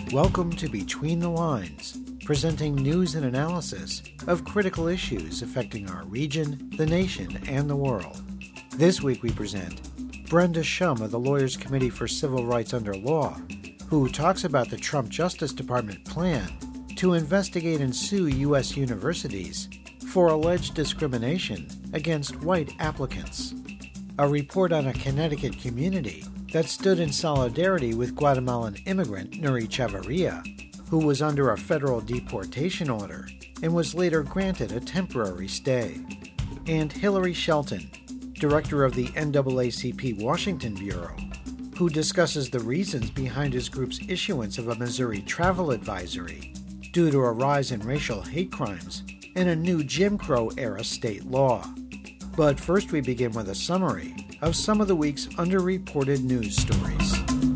Welcome to Between the Lines, presenting news and analysis of critical issues affecting our region, the nation, and the world. This week we present Brenda Shum of the Lawyers Committee for Civil Rights Under Law, who talks about the Trump Justice Department plan to investigate and sue U.S. universities for alleged discrimination against white applicants. A report on a Connecticut community that stood in solidarity with Guatemalan immigrant Nuri Chavarria, who was under a federal deportation order and was later granted a temporary stay. And Hillary Shelton, director of the NAACP Washington Bureau, who discusses the reasons behind his group's issuance of a Missouri travel advisory due to a rise in racial hate crimes and a new Jim Crow-era state law. But first we begin with a summary of some of the week's underreported news stories.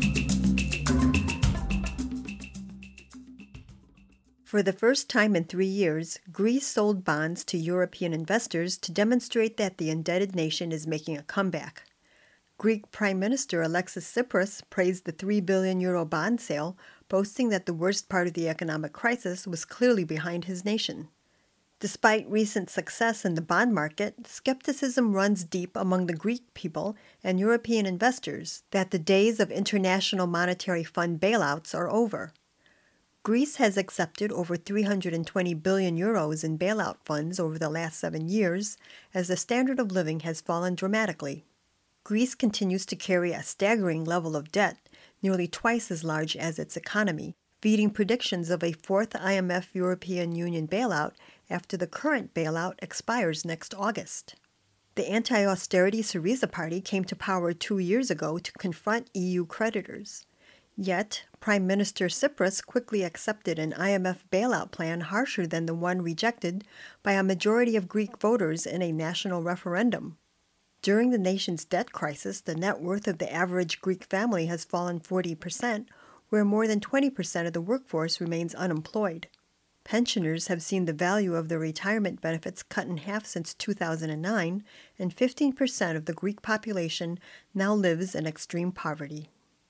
For the first time in 3 years, Greece sold bonds to European investors to demonstrate that the indebted nation is making a comeback. Greek Prime Minister Alexis Tsipras praised the €3 billion bond sale, boasting that the worst part of the economic crisis was clearly behind his nation. Despite recent success in the bond market, skepticism runs deep among the Greek people and European investors that the days of International Monetary Fund bailouts are over. Greece has accepted over €320 billion in bailout funds over the last 7 years, as the standard of living has fallen dramatically. Greece continues to carry a staggering level of debt, nearly twice as large as its economy, feeding predictions of a fourth IMF European Union bailout after the current bailout expires next August. The anti-austerity Syriza party came to power 2 years ago to confront EU creditors. Yet, Prime Minister Tsipras quickly accepted an IMF bailout plan harsher than the one rejected by a majority of Greek voters in a national referendum. During the nation's debt crisis, the net worth of the average Greek family has fallen 40%, where more than 20% of the workforce remains unemployed. Pensioners have seen the value of their retirement benefits cut in half since 2009, and 15% of the Greek population now lives in extreme poverty.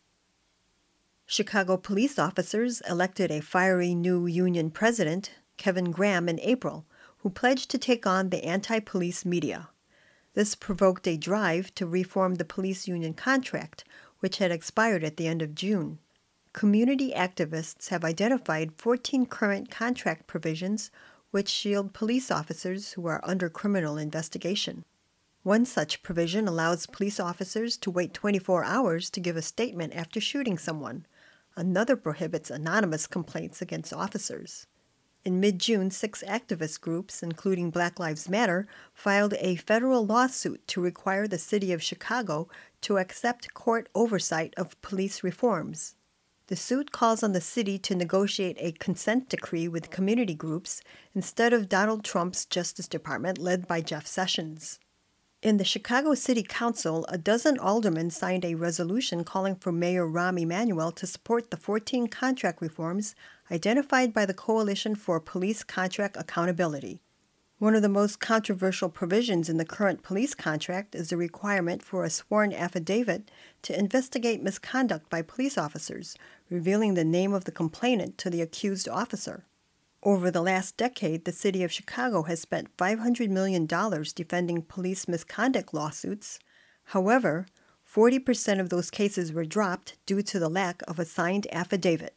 Chicago police officers elected a fiery new union president, Kevin Graham, in April, who pledged to take on the anti-police media. This provoked a drive to reform the police union contract, which had expired at the end of June. Community activists have identified 14 current contract provisions which shield police officers who are under criminal investigation. One such provision allows police officers to wait 24 hours to give a statement after shooting someone. Another prohibits anonymous complaints against officers. In mid-June, 6 activist groups, including Black Lives Matter, filed a federal lawsuit to require the city of Chicago to accept court oversight of police reforms. The suit calls on the city to negotiate a consent decree with community groups instead of Donald Trump's Justice Department led by Jeff Sessions. In the Chicago City Council, a dozen aldermen signed a resolution calling for Mayor Rahm Emanuel to support the 14 contract reforms identified by the Coalition for Police Contract Accountability. One of the most controversial provisions in the current police contract is the requirement for a sworn affidavit to investigate misconduct by police officers, revealing the name of the complainant to the accused officer. Over the last decade, the city of Chicago has spent $500 million defending police misconduct lawsuits. However, 40% of those cases were dropped due to the lack of a signed affidavit.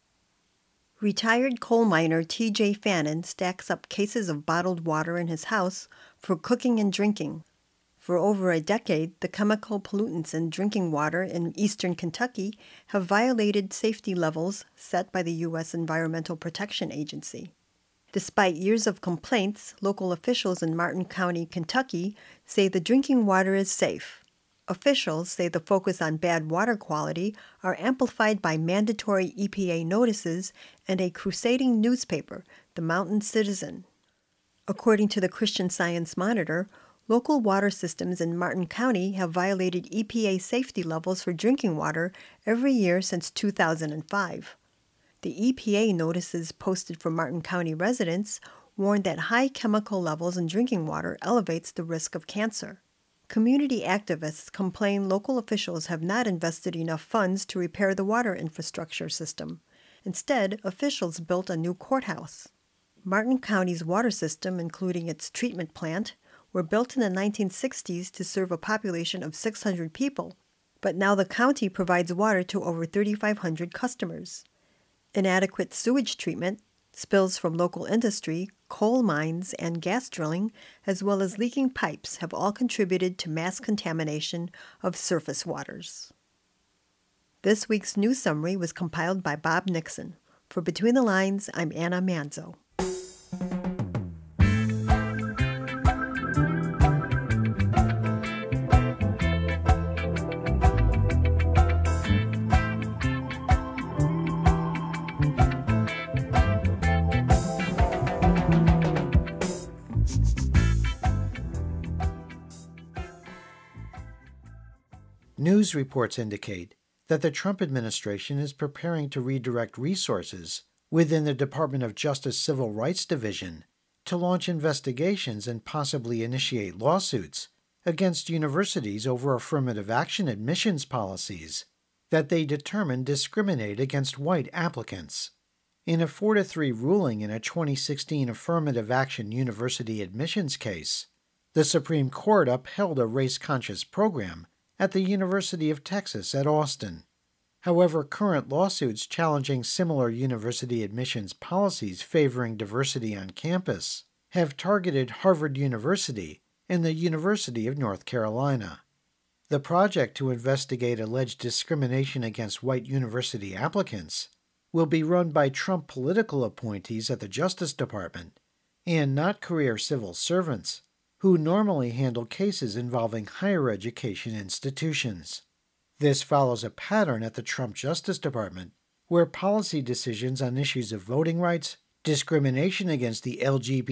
Retired coal miner T.J. Fannin stacks up cases of bottled water in his house for cooking and drinking. For over a decade, the chemical pollutants in drinking water in eastern Kentucky have violated safety levels set by the U.S. Environmental Protection Agency. Despite years of complaints, local officials in Martin County, Kentucky, say the drinking water is safe. Officials say the focus on bad water quality are amplified by mandatory EPA notices and a crusading newspaper, the Mountain Citizen. According to the Christian Science Monitor, local water systems in Martin County have violated EPA safety levels for drinking water every year since 2005. The EPA notices posted for Martin County residents warn that high chemical levels in drinking water elevates the risk of cancer. Community activists complain local officials have not invested enough funds to repair the water infrastructure system. Instead, officials built a new courthouse. Martin County's water system, including its treatment plant, were built in the 1960s to serve a population of 600 people, but now the county provides water to over 3,500 customers. Inadequate sewage treatment, spills from local industry, coal mines, and gas drilling, as well as leaking pipes, have all contributed to mass contamination of surface waters. This week's news summary was compiled by Bob Nixon. For Between the Lines, I'm Anna Manzo. News reports indicate that the Trump administration is preparing to redirect resources within the Department of Justice Civil Rights Division to launch investigations and possibly initiate lawsuits against universities over affirmative action admissions policies that they determine discriminate against white applicants. In a 4-3 ruling in a 2016 affirmative action university admissions case, the Supreme Court upheld a race-conscious program at the University of Texas at Austin. However, current lawsuits challenging similar university admissions policies favoring diversity on campus have targeted Harvard University and the University of North Carolina. The project to investigate alleged discrimination against white university applicants will be run by Trump political appointees at the Justice Department and not career civil servants who normally handle cases involving higher education institutions. This follows a pattern at the Trump Justice Department, where policy decisions on issues of voting rights, discrimination against the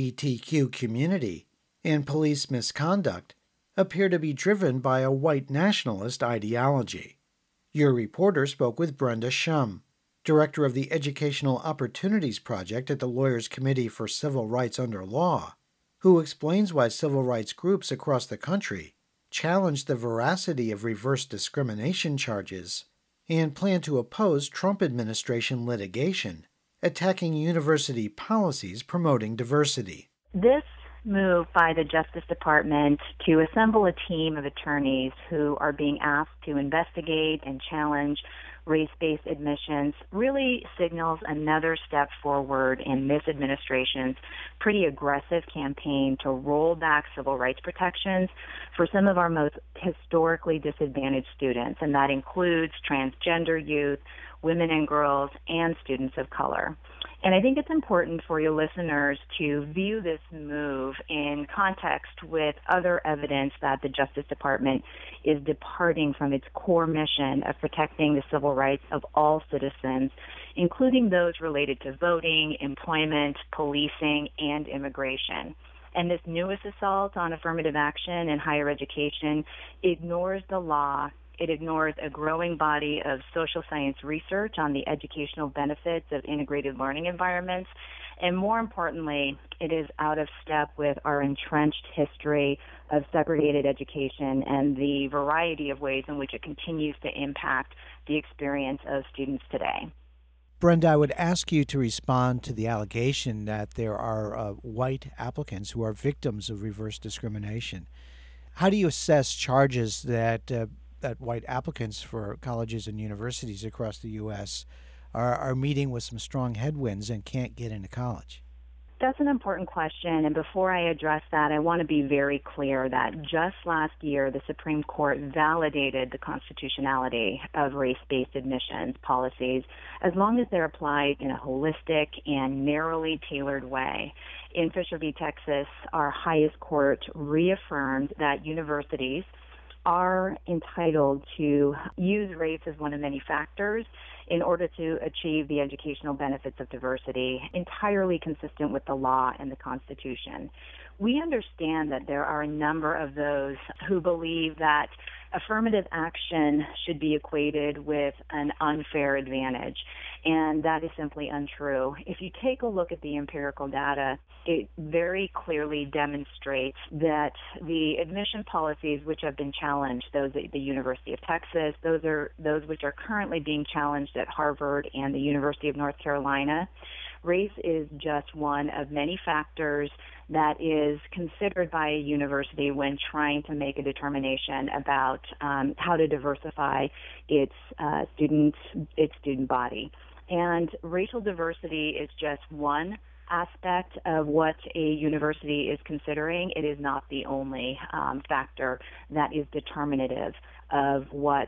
LGBTQ community, and police misconduct appear to be driven by a white nationalist ideology. Your reporter spoke with Brenda Shum, director of the Educational Opportunities Project at the Lawyers Committee for Civil Rights Under Law, who explains why civil rights groups across the country challenge the veracity of reverse discrimination charges and plan to oppose Trump administration litigation attacking university policies promoting diversity. This move by the Justice Department to assemble a team of attorneys who are being asked to investigate and challenge race-based admissions really signals another step forward in this administration's pretty aggressive campaign to roll back civil rights protections for some of our most historically disadvantaged students, and that includes transgender youth, women and girls, and students of color. And I think it's important for your listeners to view this move in context with other evidence that the Justice Department is departing from its core mission of protecting the civil rights of all citizens, including those related to voting, employment, policing, and immigration. And this newest assault on affirmative action in higher education ignores the law. It ignores a growing body of social science research on the educational benefits of integrated learning environments. And more importantly, it is out of step with our entrenched history of segregated education and the variety of ways in which it continues to impact the experience of students today. Brenda, I would ask you to respond to the allegation that there are white applicants who are victims of reverse discrimination. How do you assess charges that white applicants for colleges and universities across the U.S. are meeting with some strong headwinds and can't get into college? That's an important question, and before I address that, I want to be very clear that just last year, the Supreme Court validated the constitutionality of race-based admissions policies as long as they're applied in a holistic and narrowly tailored way. In Fisher v. Texas, our highest court reaffirmed that universities are entitled to use race as one of many factors in order to achieve the educational benefits of diversity, entirely consistent with the law and the Constitution. we understand that there are a number of those who believe that affirmative action should be equated with an unfair advantage, and that is simply untrue. If you take a look at the empirical data, it very clearly demonstrates that the admission policies which have been challenged, those at the University of Texas, those which are currently being challenged at Harvard and the University of North Carolina, race is just one of many factors that is considered by a university when trying to make a determination about how to diversify its student body. And racial diversity is just one aspect of what a university is considering. It is not the only factor that is determinative of what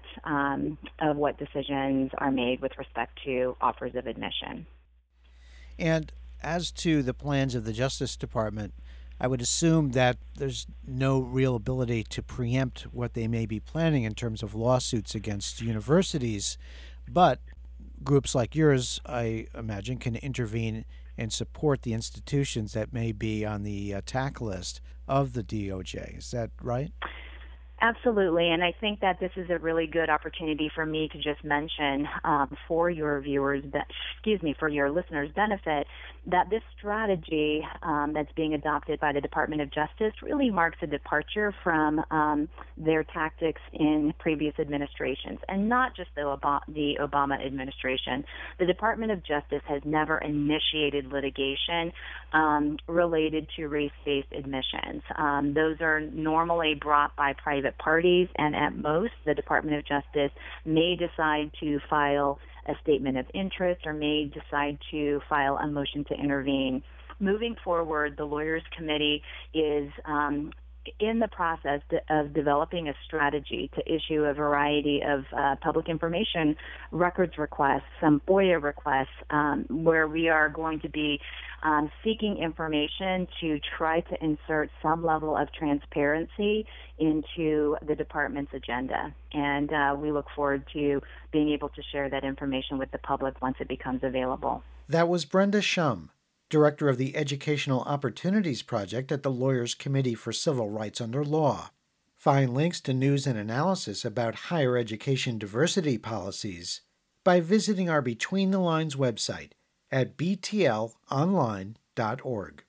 decisions are made with respect to offers of admission. And as to the plans of the Justice Department, I would assume that there's no real ability to preempt what they may be planning in terms of lawsuits against universities, but groups like yours, I imagine, can intervene and support the institutions that may be on the attack list of the DOJ. Is that right? Absolutely, and I think that this is a really good opportunity for me to just mention for your viewers, for your listeners' benefit, that this strategy that's being adopted by the Department of Justice really marks a departure from their tactics in previous administrations, and not just the Obama administration. The Department of Justice has never initiated litigation related to race-based admissions. Those are normally brought by private parties, and at most, the Department of Justice may decide to file a statement of interest or may decide to file a motion to intervene. Moving forward, the Lawyers Committee is in the process of developing a strategy to issue a variety of public information records requests, some FOIA requests, where we are going to be seeking information to try to insert some level of transparency into the department's agenda. And we look forward to being able to share that information with the public once it becomes available. That was Brenda Shum, Director of the Educational Opportunities Project at the Lawyers Committee for Civil Rights Under Law. Find links to news and analysis about higher education diversity policies by visiting our Between the Lines website at btlonline.org.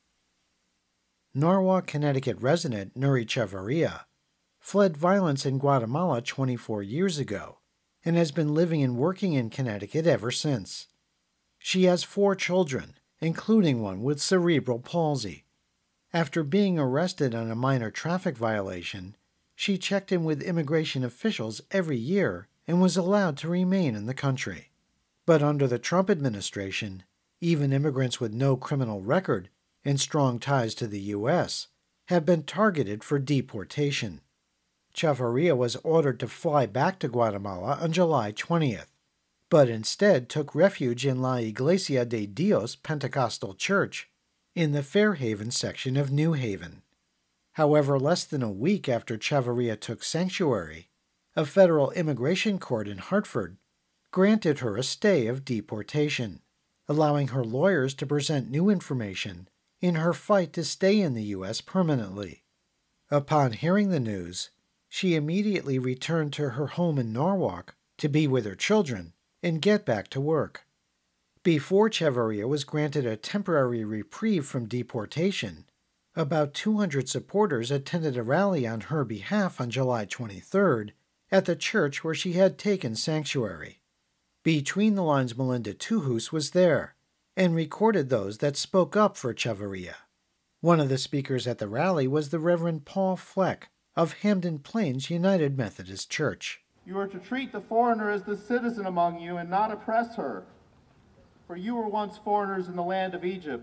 Norwalk, Connecticut resident Nuri Chavarria fled violence in Guatemala 24 years ago and has been living and working in Connecticut ever since. She has 4 children, including one with cerebral palsy. After being arrested on a minor traffic violation, she checked in with immigration officials every year and was allowed to remain in the country. But under the Trump administration, even immigrants with no criminal record and strong ties to the U.S. have been targeted for deportation. Chavarria was ordered to fly back to Guatemala on July 20th. But instead took refuge in La Iglesia de Dios Pentecostal Church in the Fairhaven section of New Haven. However, less than a week after Chavarria took sanctuary, a federal immigration court in Hartford granted her a stay of deportation, allowing her lawyers to present new information in her fight to stay in the U.S. permanently. Upon hearing the news, she immediately returned to her home in Norwalk to be with her children and get back to work. Before Chavarria was granted a temporary reprieve from deportation, about 200 supporters attended a rally on her behalf on July 23rd at the church where she had taken sanctuary. Between the Lines' Melinda Tuhus was there and recorded those that spoke up for Chavarria. One of the speakers at the rally was the Reverend Paul Fleck of Hamden Plains United Methodist Church. You are to treat the foreigner as the citizen among you and not oppress her. For you were once foreigners in the land of Egypt.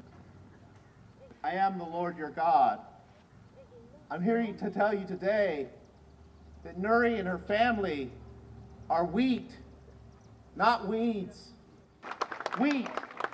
I am the Lord your God. I'm here to tell you today that Nuri and her family are wheat, not weeds. Wheat,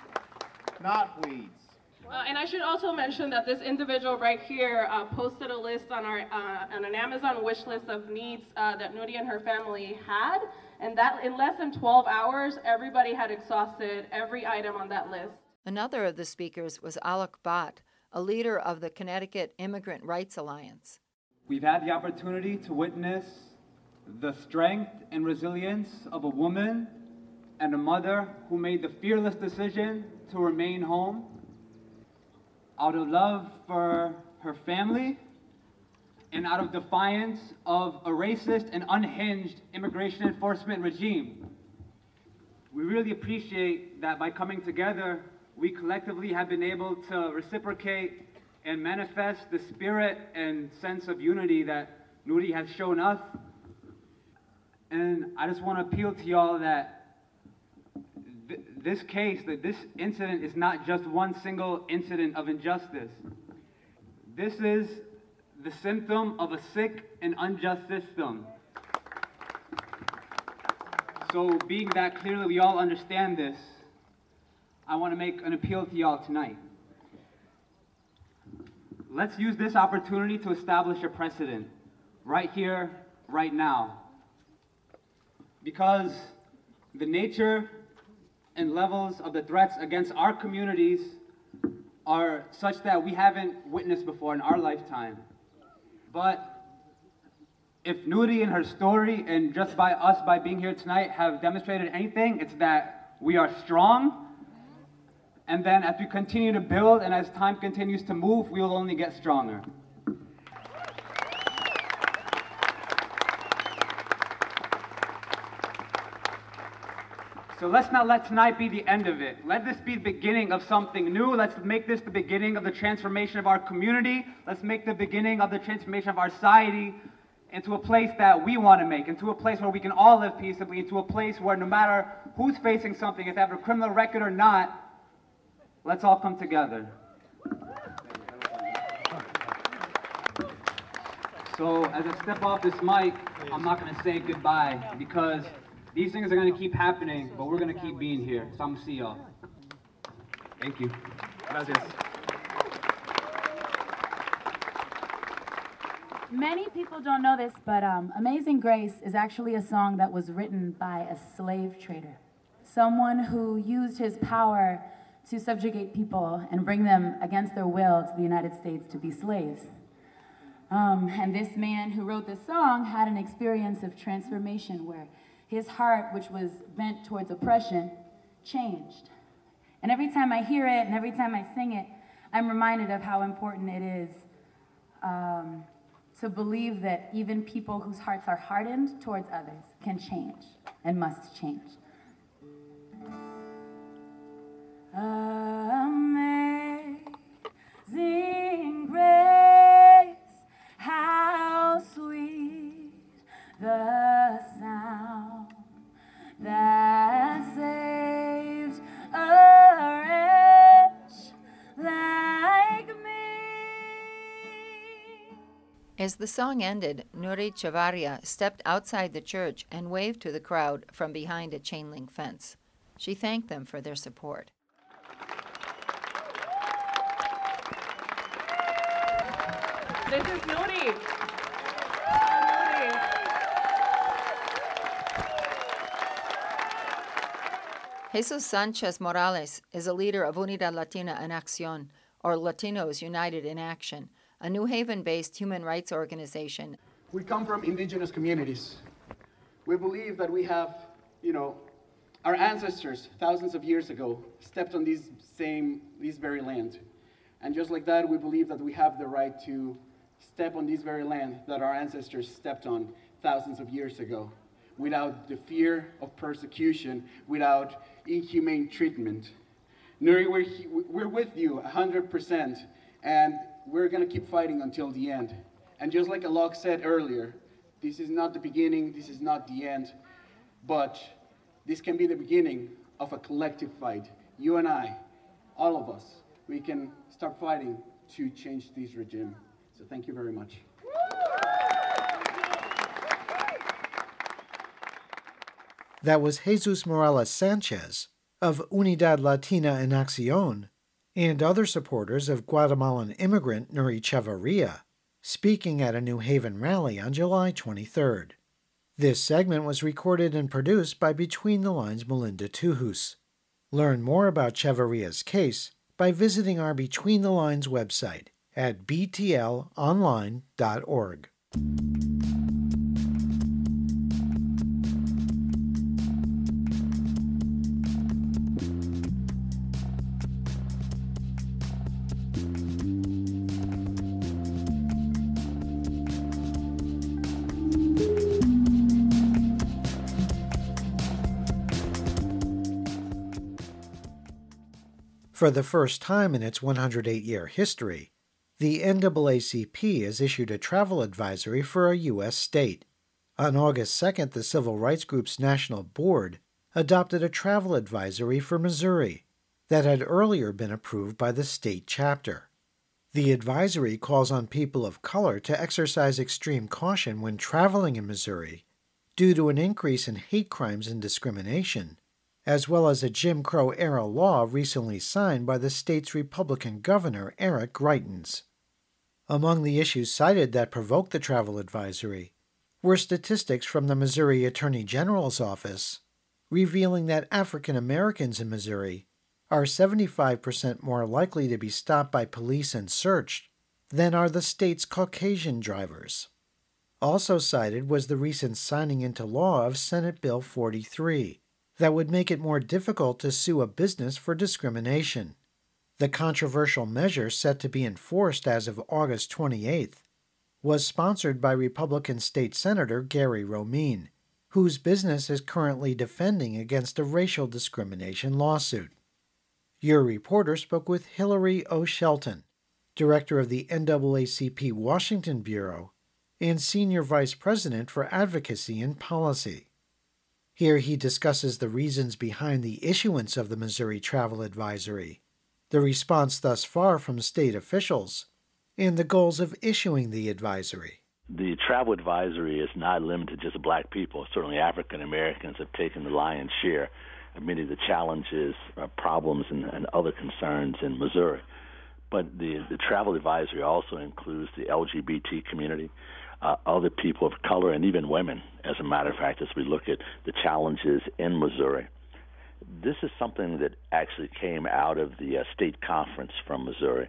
not weeds. And I should also mention that this individual right here posted a list on on an Amazon wish list of needs that Nuri and her family had, and that in less than 12 hours, everybody had exhausted every item on that list. Another of the speakers was Alok Bhatt, a leader of the Connecticut Immigrant Rights Alliance. We've had the opportunity to witness the strength and resilience of a woman and a mother who made the fearless decision to remain home out of love for her family and out of defiance of a racist and unhinged immigration enforcement regime. We really appreciate that by coming together, we collectively have been able to reciprocate and manifest the spirit and sense of unity that Nuri has shown us. And I just want to appeal to y'all that this case, that this incident is not just one single incident of injustice. This is the symptom of a sick and unjust system. So being that clearly we all understand this, I want to make an appeal to y'all tonight. Let's use this opportunity to establish a precedent right here, right now. Because the nature and levels of the threats against our communities are such that we haven't witnessed before in our lifetime. But if Nuri and her story, and just by us, by being here tonight, have demonstrated anything, it's that we are strong. And then as we continue to build and as time continues to move, we will only get stronger. So let's not let tonight be the end of it. Let this be the beginning of something new. Let's make this the beginning of the transformation of our community. Let's make the beginning of the transformation of our society into a place that we want to make, into a place where we can all live peaceably, into a place where no matter who's facing something, if they have a criminal record or not, let's all come together. So as I step off this mic, I'm not going to say goodbye because these things are going to keep happening, but we're going to keep being here. So I'm going to see y'all. Thank you. Gracias. Many people don't know this, but Amazing Grace is actually a song that was written by a slave trader. Someone who used his power to subjugate people and bring them against their will to the United States to be slaves. And this man who wrote this song had an experience of transformation where his heart, which was bent towards oppression, changed. And every time I hear it and every time I sing it, I'm reminded of how important it is to believe that even people whose hearts are hardened towards others can change and must change. Amazing grace, how sweet the sound that saved a wretch like me. As the song ended, Nuri Chavarria stepped outside the church and waved to the crowd from behind a chain-link fence. She thanked them for their support. This is Nuri. Jesus Sanchez Morales is a leader of Unidad Latina en Acción, or Latinos United in Action, a New Haven-based human rights organization. We come from indigenous communities. We believe that we have, our ancestors, thousands of years ago, stepped on this very land. And just like that, we believe that we have the right to step on this very land that our ancestors stepped on thousands of years ago, without the fear of persecution, without inhumane treatment. Nuri, we're with you 100%, and we're going to keep fighting until the end. And just like Alok said earlier, this is not the beginning, this is not the end, but this can be the beginning of a collective fight. You and I, all of us, we can start fighting to change this regime. So thank you very much. That was Jesus Morales Sanchez of Unidad Latina en Acción and other supporters of Guatemalan immigrant Nuri Chavarria, speaking at a New Haven rally on July 23rd. This segment was recorded and produced by Between the Lines Melinda Tuhus. Learn more about Chavarria's case by visiting our Between the Lines website at btlonline.org. For the first time in its 108-year history, the NAACP has issued a travel advisory for a U.S. state. On August 2nd, the Civil Rights Group's National Board adopted a travel advisory for Missouri that had earlier been approved by the state chapter. The advisory calls on people of color to exercise extreme caution when traveling in Missouri due to an increase in hate crimes and discrimination, as well as a Jim Crow-era law recently signed by the state's Republican governor, Eric Greitens. Among the issues cited that provoked the travel advisory were statistics from the Missouri Attorney General's office revealing that African Americans in Missouri are 75% more likely to be stopped by police and searched than are the state's Caucasian drivers. Also cited was the recent signing into law of Senate Bill 43, that would make it more difficult to sue a business for discrimination. The controversial measure, set to be enforced as of August 28th, was sponsored by Republican State Senator Gary Romine, whose business is currently defending against a racial discrimination lawsuit. Your reporter spoke with Hillary O. Shelton, director of the NAACP Washington Bureau and Senior Vice President for Advocacy and Policy. Here he discusses the reasons behind the issuance of the Missouri Travel Advisory, the response thus far from state officials, and the goals of issuing the advisory. The travel advisory is not limited to just black people. Certainly African Americans have taken the lion's share of many of the challenges, problems, and other concerns in Missouri. But the travel advisory also includes the LGBT community, other people of color, and even women, as a matter of fact, as we look at the challenges in Missouri. This is something that actually came out of the state conference from Missouri.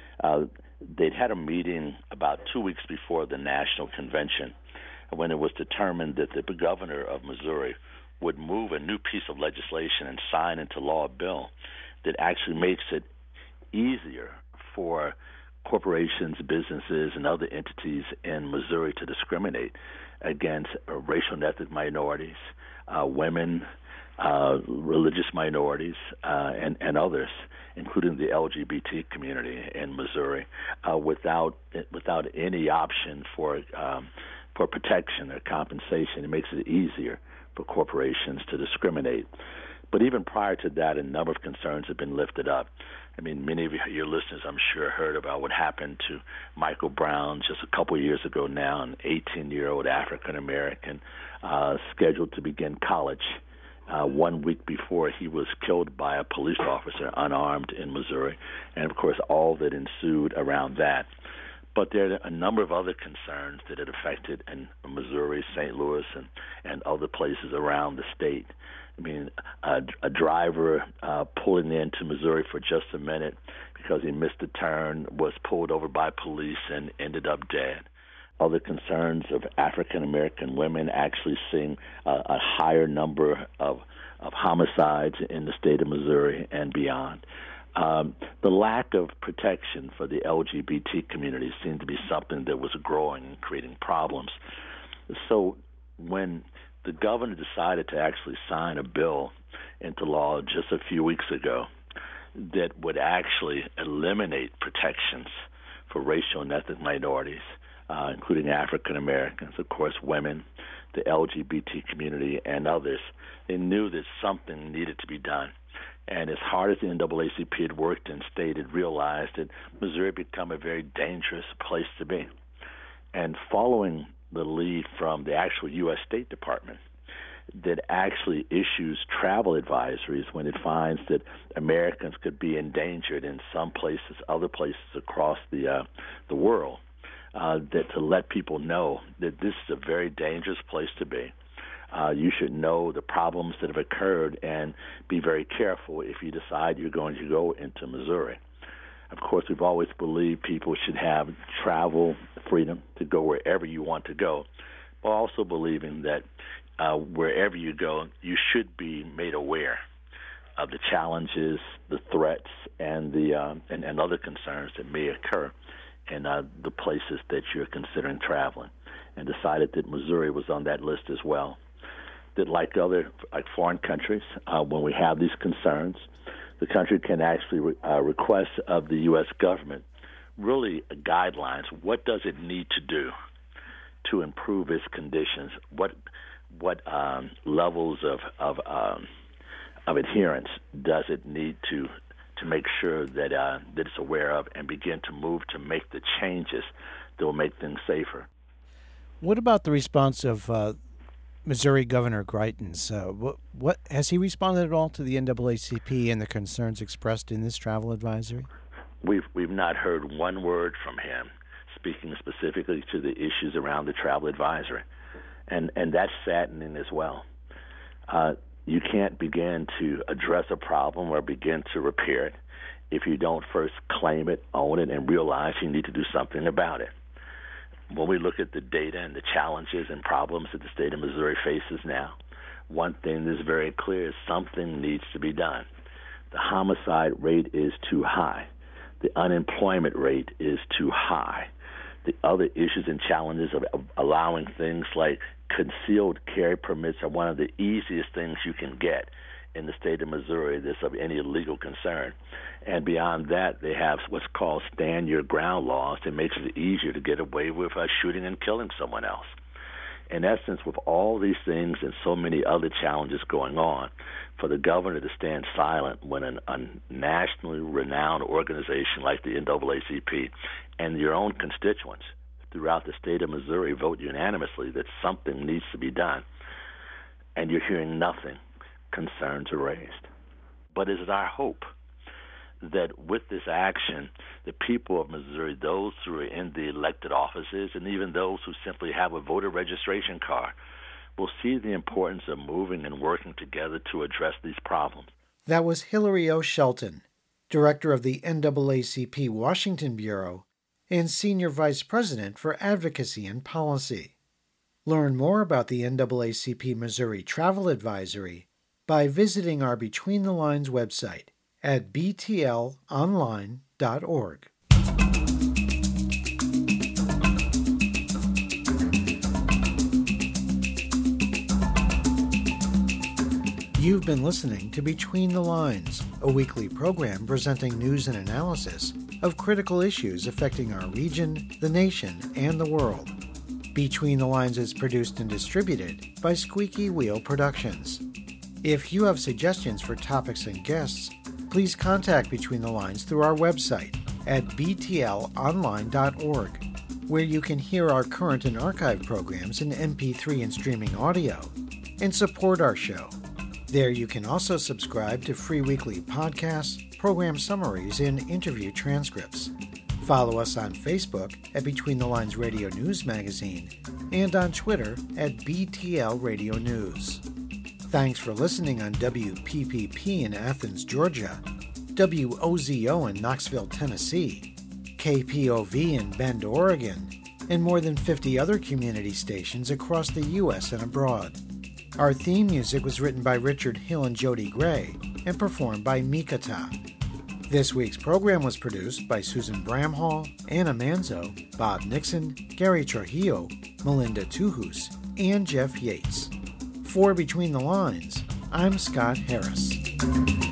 They'd had a meeting about 2 weeks before the national convention when it was determined that the governor of Missouri would move a new piece of legislation and sign into law a bill that actually makes it easier for corporations, businesses, and other entities in Missouri to discriminate against racial and ethnic minorities, women, religious minorities, and others, including the LGBT community in Missouri, without any option for protection or compensation. It makes it easier for corporations to discriminate. But even prior to that, a number of concerns have been lifted up. I mean, many of your listeners, I'm sure, heard about what happened to Michael Brown just a couple of years ago now, an 18-year-old African-American scheduled to begin college 1 week before he was killed by a police officer unarmed in Missouri, and, of course, all that ensued around that. But there are a number of other concerns that had affected in Missouri, St. Louis, and other places around the state. I mean, a driver pulling into Missouri for just a minute because he missed a turn was pulled over by police and ended up dead. Other concerns of African-American women actually seeing a higher number of homicides in the state of Missouri and beyond. The lack of protection for the LGBT community seemed to be something that was growing and creating problems. So when the governor decided to actually sign a bill into law just a few weeks ago that would actually eliminate protections for racial and ethnic minorities, including African Americans, of course, women, the LGBT community, and others. They knew that something needed to be done. And as hard as the NAACP had worked and state had realized that Missouri had become a very dangerous place to be. And following the lead from the actual U.S. State Department that actually issues travel advisories when it finds that Americans could be endangered in some places, other places across the world, that to let people know that this is a very dangerous place to be, You should know the problems that have occurred and be very careful if you decide you're going to go into Missouri. Of course, we've always believed people should have travel freedom to go wherever you want to go, but also believing that wherever you go, you should be made aware of the challenges, the threats, and the and other concerns that may occur in the places that you're considering traveling, and decided that Missouri was on that list as well. That like foreign countries, when we have these concerns, the country can actually request of the U.S. government really guidelines. What does it need to do to improve its conditions? What levels of adherence does it need to make sure that it's aware of and begin to move to make the changes that will make things safer? What about the response of Missouri Governor Greitens? What has he responded at all to the NAACP and the concerns expressed in this travel advisory? We've not heard one word from him speaking specifically to the issues around the travel advisory, and that's saddening as well. You can't begin to address a problem or begin to repair it if you don't first claim it, own it, and realize you need to do something about it. When we look at the data and the challenges and problems that the state of Missouri faces now, one thing that's very clear is something needs to be done. The homicide rate is too high. The unemployment rate is too high. The other issues and challenges of allowing things like concealed carry permits are one of the easiest things you can get in the state of Missouri that's of any legal concern. And beyond that, they have what's called stand your ground laws that makes it easier to get away with shooting and killing someone else. In essence, with all these things and so many other challenges going on, for the governor to stand silent when a nationally renowned organization like the NAACP and your own constituents throughout the state of Missouri vote unanimously that something needs to be done, and you're hearing nothing, concerns are raised. But is it our hope that with this action, the people of Missouri, those who are in the elected offices, and even those who simply have a voter registration card, will see the importance of moving and working together to address these problems? That was Hillary O. Shelton, Director of the NAACP Washington Bureau and Senior Vice President for Advocacy and Policy. Learn more about the NAACP Missouri Travel Advisory by visiting our Between the Lines website at btlonline.org. You've been listening to Between the Lines, a weekly program presenting news and analysis of critical issues affecting our region, the nation, and the world. Between the Lines is produced and distributed by Squeaky Wheel Productions. If you have suggestions for topics and guests, please contact Between the Lines through our website at btlonline.org, where you can hear our current and archive programs in MP3 and streaming audio, and support our show. There you can also subscribe to free weekly podcasts, program summaries, and interview transcripts. Follow us on Facebook at Between the Lines Radio News Magazine and on Twitter at BTL Radio News. Thanks for listening on WPPP in Athens, Georgia, WOZO in Knoxville, Tennessee, KPOV in Bend, Oregon, and more than 50 other community stations across the U.S. and abroad. Our theme music was written by Richard Hill and Jody Gray and performed by Mikata. This week's program was produced by Susan Bramhall, Anna Manzo, Bob Nixon, Gary Trujillo, Melinda Tuhus, and Jeff Yates. For Between the Lines, I'm Scott Harris.